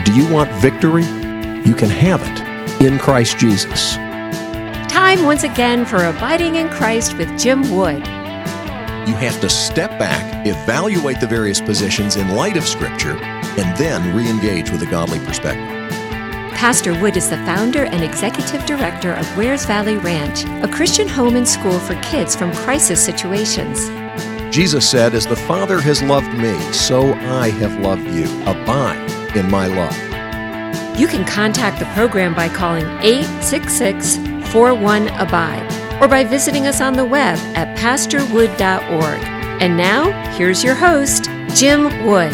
Do you want victory? You can have it in Christ Jesus. Time once again for Abiding in Christ with Jim Wood. You have to step back, evaluate the various positions in light of Scripture, and then re-engage with a godly perspective. Pastor Wood is the founder and executive director of Wares Valley Ranch, a Christian home and school for kids from crisis situations. Jesus said, "As the Father has loved me, so I have loved you. Abide in my love." You can contact the program by calling 866-41-ABIDE or by visiting us on the web at pastorwood.org. And now, here's your host, Jim Wood.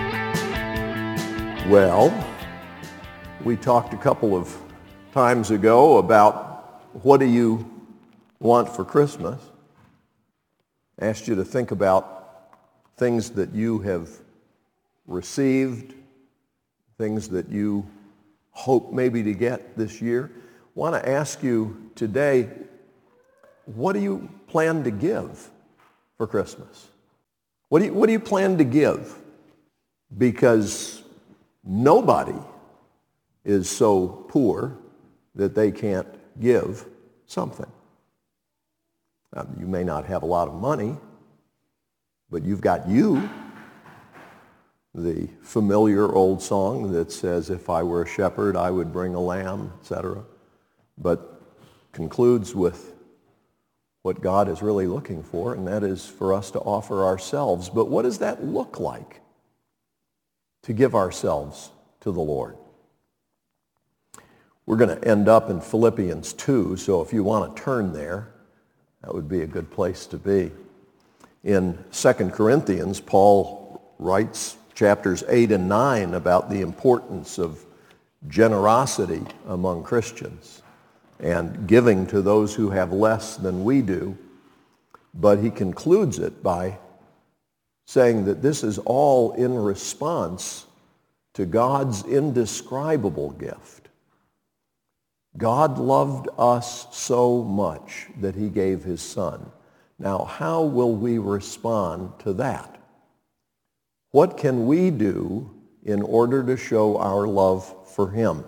Well, we talked a couple of times ago about what do you want for Christmas. I asked you to think about things that you have received, things that you hope maybe to get this year. I want to ask you today, what do you plan to give for Christmas? What do you plan to give? Because nobody is so poor that they can't give something. Now, you may not have a lot of money, but you've got you. The familiar old song that says, "If I were a shepherd, I would bring a lamb," etc., but concludes with what God is really looking for, and that is for us to offer ourselves. But what does that look like, to give ourselves to the Lord? We're going to end up in Philippians 2, so if you want to turn there, that would be a good place to be. In 2 Corinthians, Paul writes chapters 8 and 9 about the importance of generosity among Christians and giving to those who have less than we do. But he concludes it by saying that this is all in response to God's indescribable gift. God loved us so much that he gave his Son. Now, how will we respond to that? What can we do in order to show our love for him?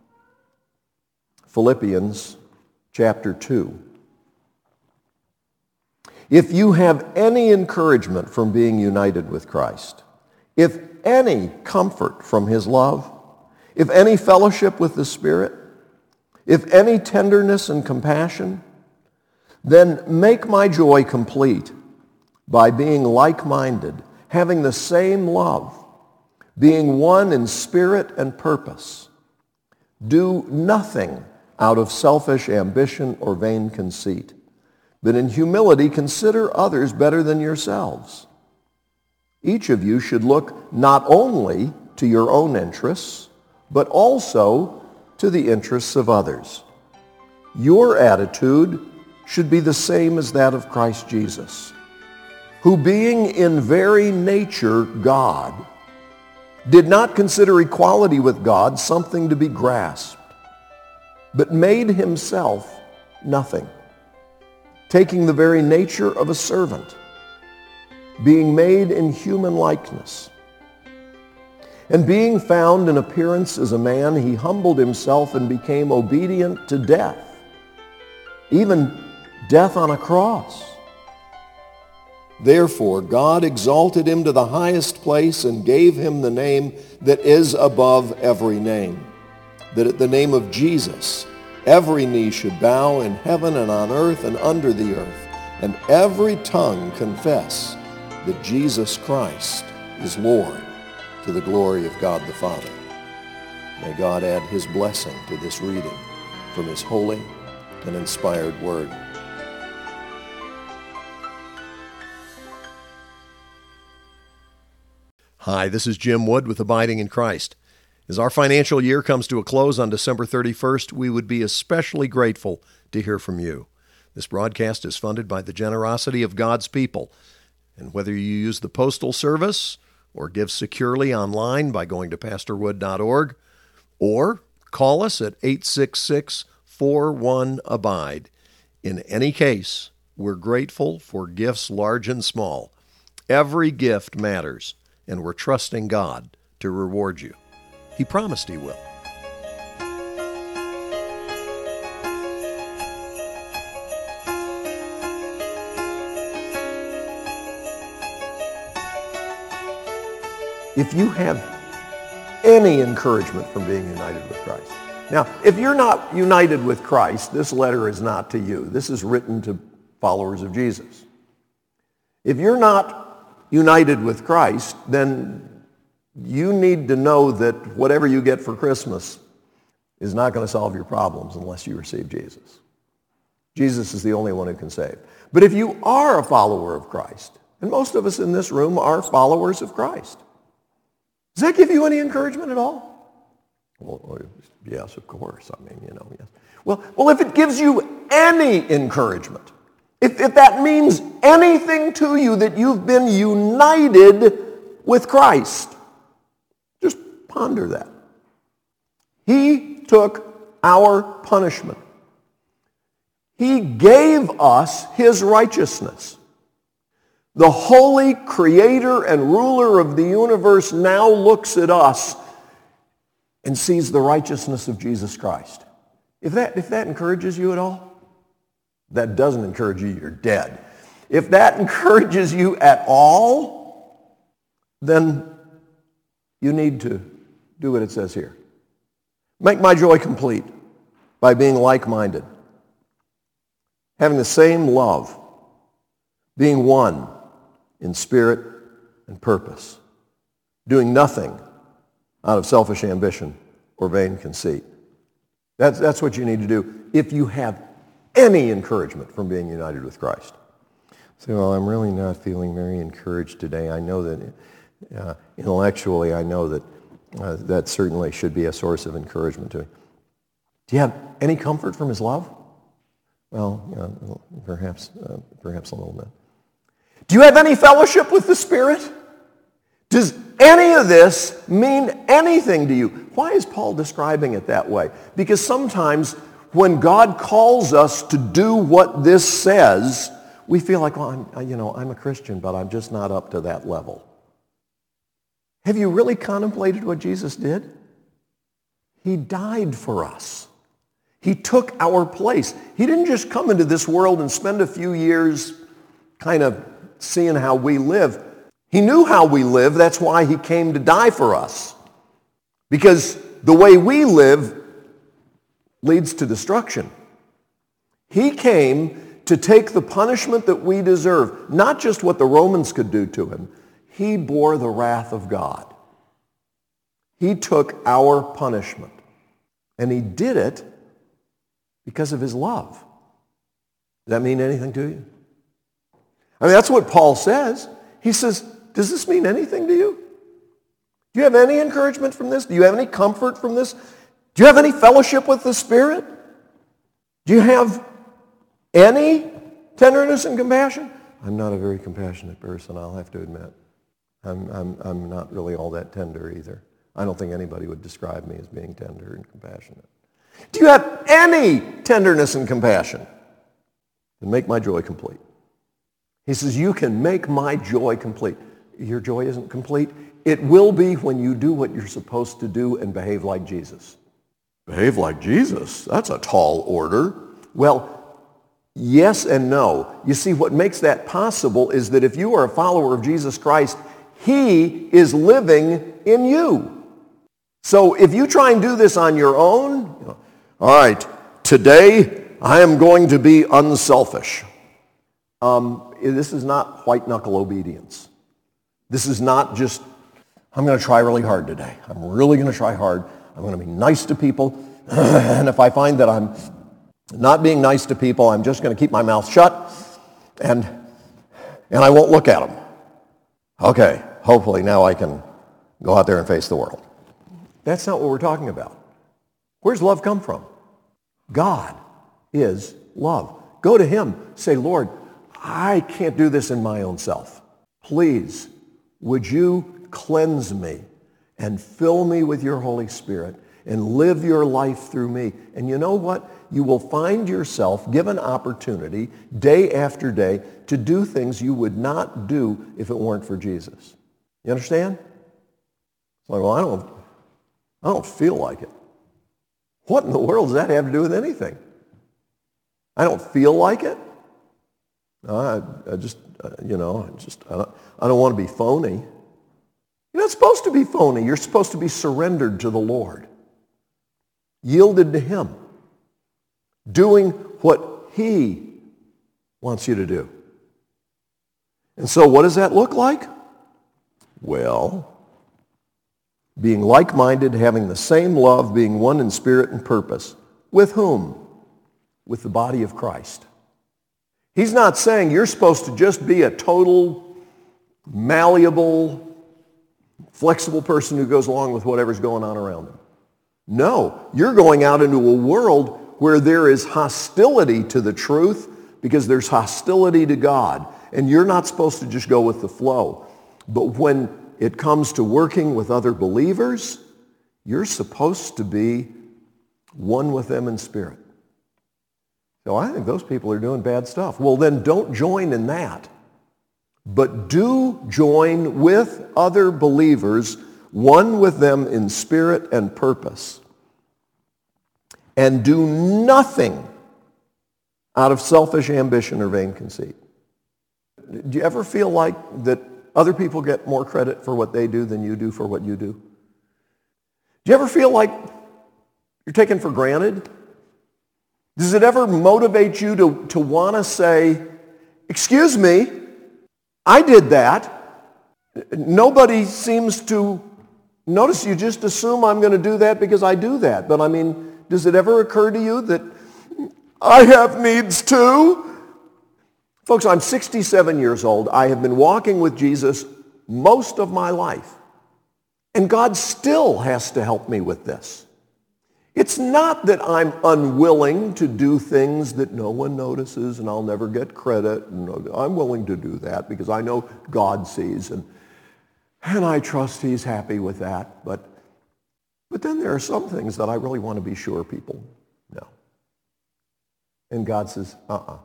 Philippians chapter 2. If you have any encouragement from being united with Christ, if any comfort from his love, if any fellowship with the Spirit, if any tenderness and compassion, then make my joy complete by being like-minded, having the same love, being one in spirit and purpose. Do nothing out of selfish ambition or vain conceit, but in humility consider others better than yourselves. Each of you should look not only to your own interests, but also to the interests of others. Your attitude should be the same as that of Christ Jesus, who being in very nature God, did not consider equality with God something to be grasped, but made himself nothing, taking the very nature of a servant, being made in human likeness. And being found in appearance as a man, he humbled himself and became obedient to death, even death on a cross. Therefore, God exalted him to the highest place and gave him the name that is above every name, that at the name of Jesus, every knee should bow in heaven and on earth and under the earth, and every tongue confess that Jesus Christ is Lord, to the glory of God the Father. May God add his blessing to this reading from his holy and inspired word. Hi, this is Jim Wood with Abiding in Christ. As our financial year comes to a close on December 31st, we would be especially grateful to hear from you. This broadcast is funded by the generosity of God's people. And whether you use the Postal Service or give securely online by going to pastorwood.org, or call us at 866-41-ABIDE. In any case, we're grateful for gifts large and small. Every gift matters, and we're trusting God to reward you. He promised He will. If you have any encouragement from being united with Christ. Now, if you're not united with Christ, this letter is not to you. This is written to followers of Jesus. If you're not united with Christ, then you need to know that whatever you get for Christmas is not going to solve your problems unless you receive Jesus. Jesus is the only one who can save. But if you are a follower of Christ, and most of us in this room are followers of Christ, does that give you any encouragement at all? Well, yes, of course. I mean, yes. Well, if it gives you any encouragement, if that means anything to you that you've been united with Christ, just ponder that. He took our punishment. He gave us His righteousness. The holy creator and ruler of the universe now looks at us and sees the righteousness of Jesus Christ. If that encourages you at all, that doesn't encourage you, you're dead. If that encourages you at all, then you need to do what it says here. Make my joy complete by being like-minded, having the same love, being one in spirit and purpose, doing nothing out of selfish ambition or vain conceit. That's what you need to do if you have any encouragement from being united with Christ. So, well, I'm really not feeling very encouraged today. I know that intellectually, I know that that certainly should be a source of encouragement to me. Do you have any comfort from His love? Well, perhaps a little bit. Do you have any fellowship with the Spirit? Does any of this mean anything to you? Why is Paul describing it that way? Because sometimes when God calls us to do what this says, we feel like, well, I'm a Christian, but I'm just not up to that level. Have you really contemplated what Jesus did? He died for us. He took our place. He didn't just come into this world and spend a few years kind of seeing how we live. He knew how we live. That's why He came to die for us. Because the way we live leads to destruction. He came to take the punishment that we deserve, not just what the Romans could do to Him. He bore the wrath of God. He took our punishment. And He did it because of His love. Does that mean anything to you? I mean, that's what Paul says. He says, does this mean anything to you? Do you have any encouragement from this? Do you have any comfort from this? Do you have any fellowship with the Spirit? Do you have any tenderness and compassion? I'm not a very compassionate person, I'll have to admit. I'm not really all that tender either. I don't think anybody would describe me as being tender and compassionate. Do you have any tenderness and compassion? Then make my joy complete. He says, you can make my joy complete. Your joy isn't complete. It will be when you do what you're supposed to do and behave like Jesus. Behave like Jesus? That's a tall order. Well, yes and no. You see, what makes that possible is that if you are a follower of Jesus Christ, He is living in you. So if you try and do this on your own, all right, today I am going to be unselfish. This is not white-knuckle obedience. This is not just, I'm going to try really hard today. I'm really going to try hard. I'm going to be nice to people. And if I find that I'm not being nice to people, I'm just going to keep my mouth shut and I won't look at them. Okay, hopefully now I can go out there and face the world. That's not what we're talking about. Where's love come from? God is love. Go to Him. Say, Lord, I can't do this in my own self. Please, would you cleanse me and fill me with your Holy Spirit and live your life through me? And you know what? You will find yourself given opportunity day after day to do things you would not do if it weren't for Jesus. You understand? It's like, well, I don't feel like it. What in the world does that have to do with anything? I don't feel like it. I don't want to be phony. You're not supposed to be phony. You're supposed to be surrendered to the Lord, yielded to Him, doing what He wants you to do. And so what does that look like? Well, being like-minded, having the same love, being one in spirit and purpose. With whom? With the body of Christ. He's not saying you're supposed to just be a total, malleable, flexible person who goes along with whatever's going on around him. No, you're going out into a world where there is hostility to the truth because there's hostility to God. And you're not supposed to just go with the flow. But when it comes to working with other believers, you're supposed to be one with them in spirit. So I think those people are doing bad stuff. Well, then don't join in that. But do join with other believers, one with them in spirit and purpose. And do nothing out of selfish ambition or vain conceit. Do you ever feel like that other people get more credit for what they do than you do for what you do? Do you ever feel like you're taken for granted? Does it ever motivate you to want to say, excuse me, I did that. Nobody seems to notice. You just assume I'm going to do that because I do that. But I mean, does it ever occur to you that I have needs too? Folks, I'm 67 years old. I have been walking with Jesus most of my life. And God still has to help me with this. It's not that I'm unwilling to do things that no one notices and I'll never get credit. And I'm willing to do that because I know God sees and I trust He's happy with that. But then there are some things that I really want to be sure people know. And God says,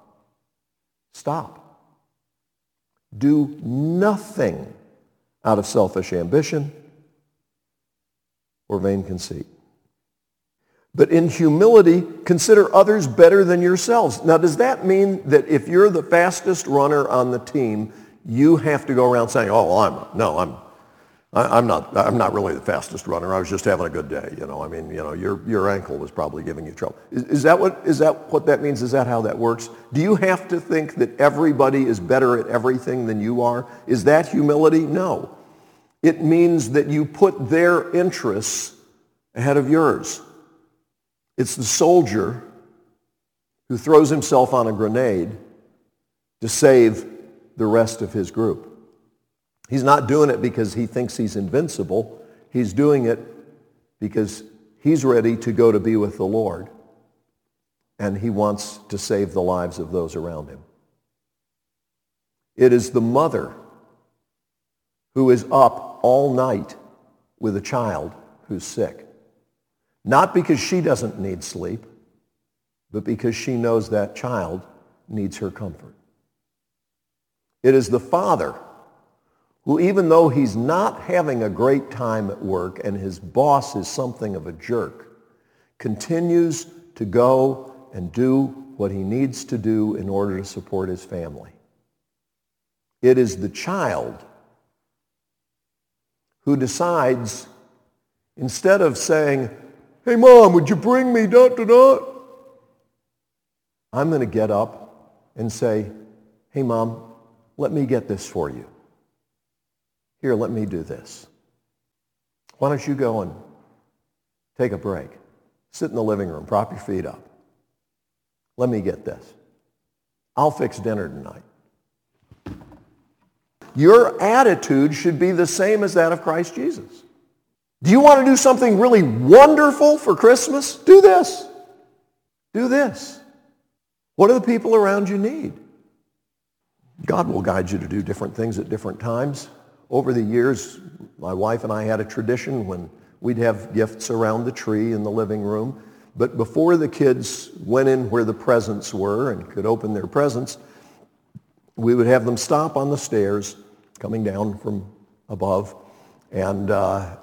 stop. Do nothing out of selfish ambition or vain conceit. But in humility, consider others better than yourselves. Now, does that mean that if you're the fastest runner on the team, you have to go around saying, I'm not really the fastest runner. I was just having a good day. Your ankle was probably giving you trouble. Is that what that means? Is that how that works? Do you have to think that everybody is better at everything than you are? Is that humility? No. It means that you put their interests ahead of yours. It's the soldier who throws himself on a grenade to save the rest of his group. He's not doing it because he thinks he's invincible. He's doing it because he's ready to go to be with the Lord, and he wants to save the lives of those around him. It is the mother who is up all night with a child who's sick. Not because she doesn't need sleep, but because she knows that child needs her comfort. It is the father who, even though he's not having a great time at work and his boss is something of a jerk, continues to go and do what he needs to do in order to support his family. It is the child who decides, instead of saying, hey, Mom, would you bring me da-da-da? I'm going to get up and say, hey, Mom, let me get this for you. Here, let me do this. Why don't you go and take a break? Sit in the living room, prop your feet up. Let me get this. I'll fix dinner tonight. Your attitude should be the same as that of Christ Jesus. Do you want to do something really wonderful for Christmas? Do this. Do this. What do the people around you need? God will guide you to do different things at different times. Over the years, my wife and I had a tradition when we'd have gifts around the tree in the living room. But before the kids went in where the presents were and could open their presents, we would have them stop on the stairs coming down from above and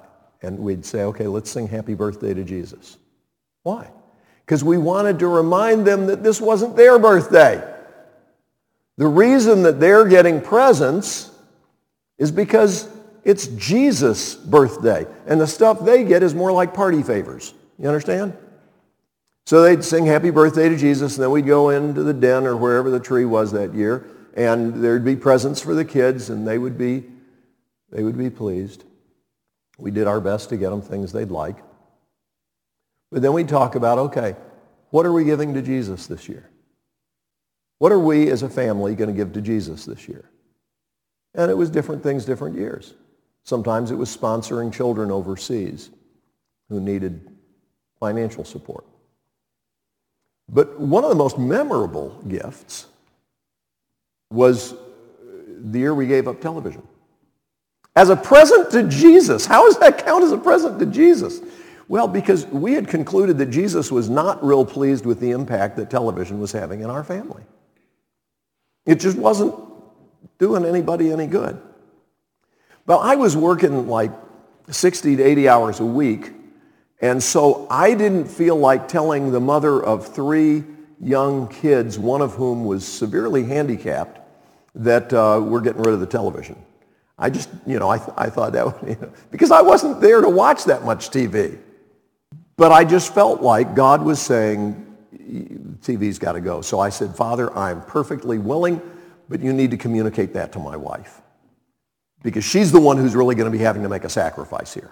And we'd say, okay, let's sing Happy Birthday to Jesus. Why? Because we wanted to remind them that this wasn't their birthday. The reason that they're getting presents is because it's Jesus' birthday. And the stuff they get is more like party favors. You understand? So they'd sing Happy Birthday to Jesus, and then we'd go into the den or wherever the tree was that year, and there'd be presents for the kids, and they would be pleased. We did our best to get them things they'd like. But then we'd talk about, okay, what are we giving to Jesus this year? What are we as a family going to give to Jesus this year? And it was different things, different years. Sometimes it was sponsoring children overseas who needed financial support. But one of the most memorable gifts was the year we gave up television. As a present to Jesus. How does that count as a present to Jesus? Well, because we had concluded that Jesus was not real pleased with the impact that television was having in our family. It just wasn't doing anybody any good. Well, I was working like 60 to 80 hours a week, and so I didn't feel like telling the mother of 3 young kids, one of whom was severely handicapped, that we're getting rid of the television. I just, I thought that would, because I wasn't there to watch that much TV. But I just felt like God was saying, TV's got to go. So I said, Father, I'm perfectly willing, but you need to communicate that to my wife. Because she's the one who's really going to be having to make a sacrifice here.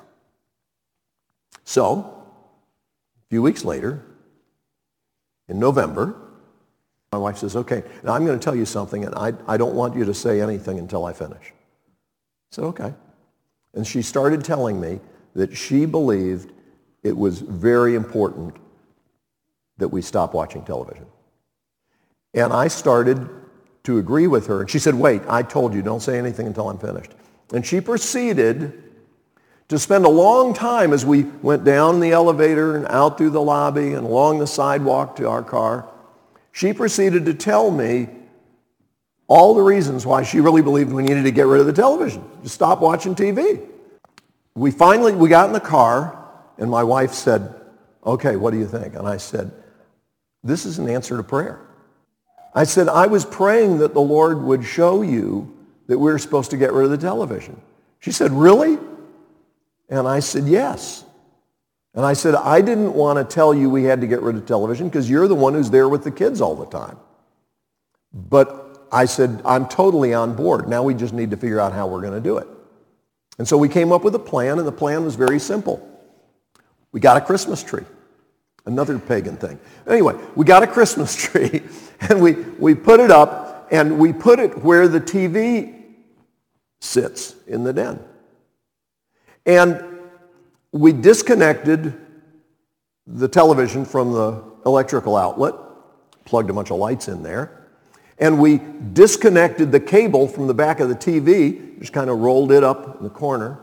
So, a few weeks later, in November, my wife says, okay, now I'm going to tell you something, and I don't want you to say anything until I finish. I said, okay. And she started telling me that she believed it was very important that we stop watching television. And I started to agree with her. And she said, wait, I told you, don't say anything until I'm finished. And she proceeded to spend a long time as we went down the elevator and out through the lobby and along the sidewalk to our car. She proceeded to tell me all the reasons why she really believed we needed to get rid of the television, to stop watching TV. We got in the car, and my wife said, okay, what do you think? And I said, this is an answer to prayer. I said, I was praying that the Lord would show you that we're supposed to get rid of the television. She said, really? And I said, yes. And I said, I didn't want to tell you we had to get rid of television because you're the one who's there with the kids all the time. But I said, I'm totally on board. Now we just need to figure out how we're going to do it. And so we came up with a plan, and the plan was very simple. We got a Christmas tree. Another pagan thing. Anyway, we got a Christmas tree, and we put it up, and we put it where the TV sits in the den. And we disconnected the television from the electrical outlet, plugged a bunch of lights in there, and we disconnected the cable from the back of the TV, just kind of rolled it up in the corner,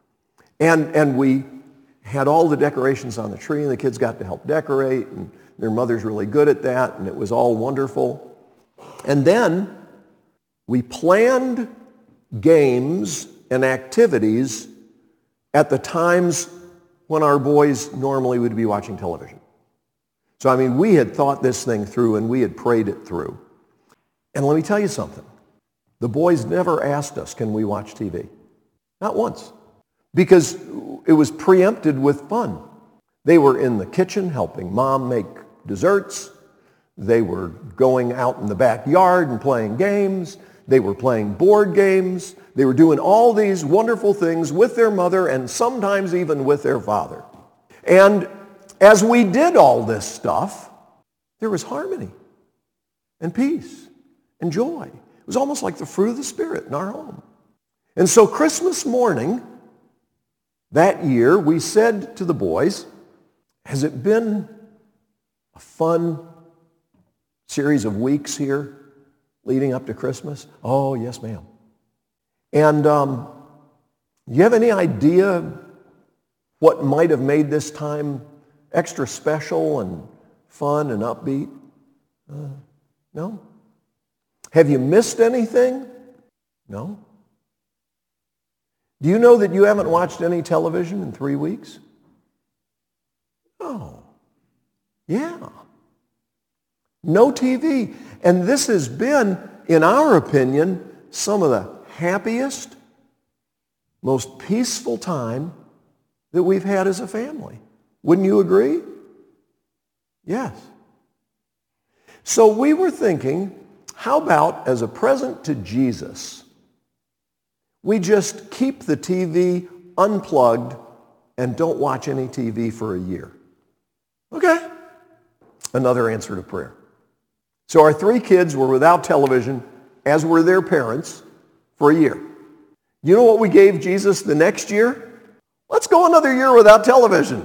and we had all the decorations on the tree, and the kids got to help decorate, and their mother's really good at that, and it was all wonderful. And then we planned games and activities at the times when our boys normally would be watching television. So, we had thought this thing through, and we had prayed it through. And let me tell you something. The boys never asked us, can we watch TV? Not once. Because it was preempted with fun. They were in the kitchen helping Mom make desserts. They were going out in the backyard and playing games. They were playing board games. They were doing all these wonderful things with their mother and sometimes even with their father. And as we did all this stuff, there was harmony and peace and joy. It was almost like the fruit of the Spirit in our home. And so Christmas morning, that year, we said to the boys, has it been a fun series of weeks here leading up to Christmas? Oh, yes, ma'am. And you have any idea what might have made this time extra special and fun and upbeat? No? Have you missed anything? No? Do you know that you haven't watched any television in 3 weeks? Oh, yeah. No TV. And this has been, in our opinion, some of the happiest, most peaceful time that we've had as a family. Wouldn't you agree? Yes. So we were thinking, how about as a present to Jesus, we just keep the TV unplugged and don't watch any TV for a year? Okay. Another answer to prayer. So our 3 kids were without television, as were their parents, for a year. You know what we gave Jesus the next year? Let's go another year without television.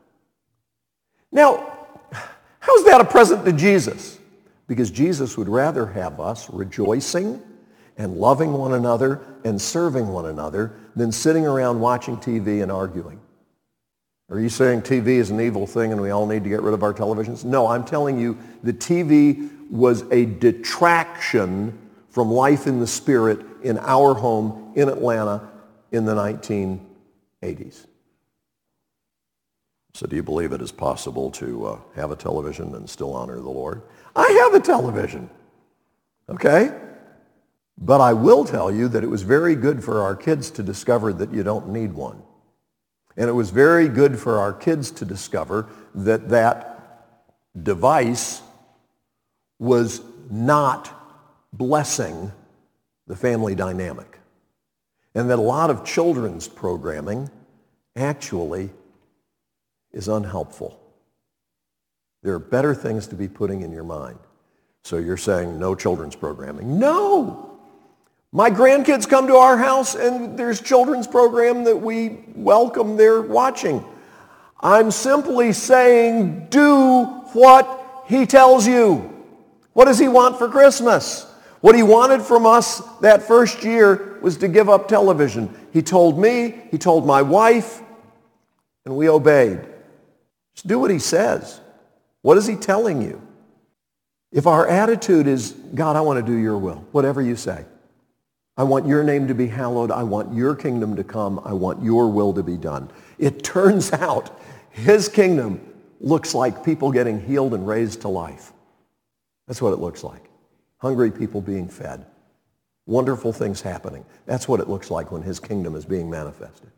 Now, how's that a present to Jesus? Because Jesus would rather have us rejoicing and loving one another and serving one another than sitting around watching TV and arguing. Are you saying TV is an evil thing and we all need to get rid of our televisions? No, I'm telling you the TV was a detraction from life in the Spirit in our home in Atlanta in the 1980s. So do you believe it is possible to have a television and still honor the Lord? I have a television, okay? But I will tell you that it was very good for our kids to discover that you don't need one. And it was very good for our kids to discover that that device was not blessing the family dynamic. And that a lot of children's programming actually is unhelpful. There are better things to be putting in your mind. So you're saying no children's programming. No! My grandkids come to our house and there's children's program that we welcome their watching. I'm simply saying do what he tells you. What does he want for Christmas? What he wanted from us that first year was to give up television. He told me, he told my wife, and we obeyed. Just do what he says. What is he telling you? If our attitude is, God, I want to do your will, whatever you say. I want your name to be hallowed. I want your kingdom to come. I want your will to be done. It turns out his kingdom looks like people getting healed and raised to life. That's what it looks like. Hungry people being fed. Wonderful things happening. That's what it looks like when his kingdom is being manifested.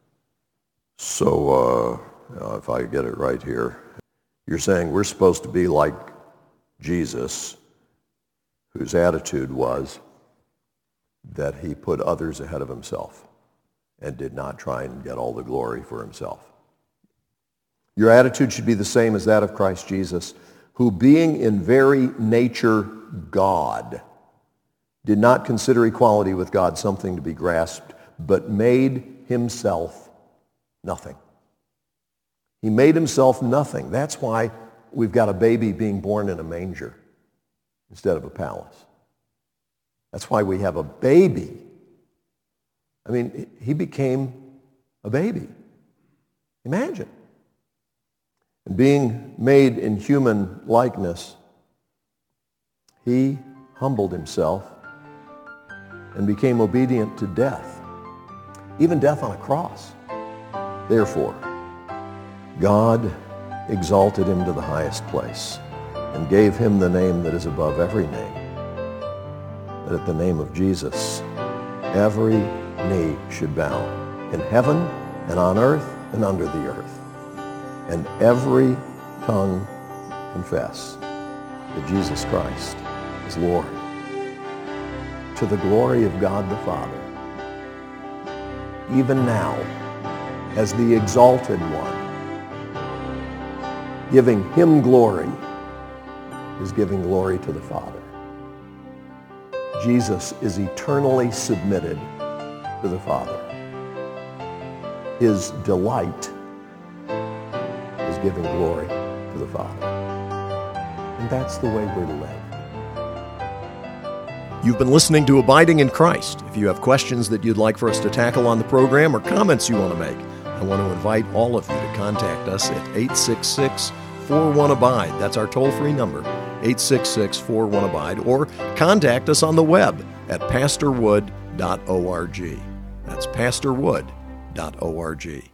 So if I get it right here, you're saying we're supposed to be like Jesus, whose attitude was that he put others ahead of himself and did not try and get all the glory for himself. Your attitude should be the same as that of Christ Jesus, who being in very nature God, did not consider equality with God something to be grasped, but made himself nothing. He made himself nothing. That's why we've got a baby being born in a manger instead of a palace. That's why we have a baby. I mean, he became a baby. Imagine. And being made in human likeness, he humbled himself and became obedient to death, even death on a cross. Therefore, God exalted him to the highest place and gave him the name that is above every name, that at the name of Jesus, every knee should bow in heaven and on earth and under the earth, and every tongue confess that Jesus Christ is Lord, to the glory of God the Father. Even now, as the exalted one, giving him glory is giving glory to the Father. Jesus is eternally submitted to the Father. His delight is giving glory to the Father. And that's the way we're to live. You've been listening to Abiding in Christ. If you have questions that you'd like for us to tackle on the program or comments you want to make, I want to invite all of you to contact us at 866-41-ABIDE. That's our toll-free number, 866-41-ABIDE, or contact us on the web at pastorwood.org. That's pastorwood.org. www.ccc.org.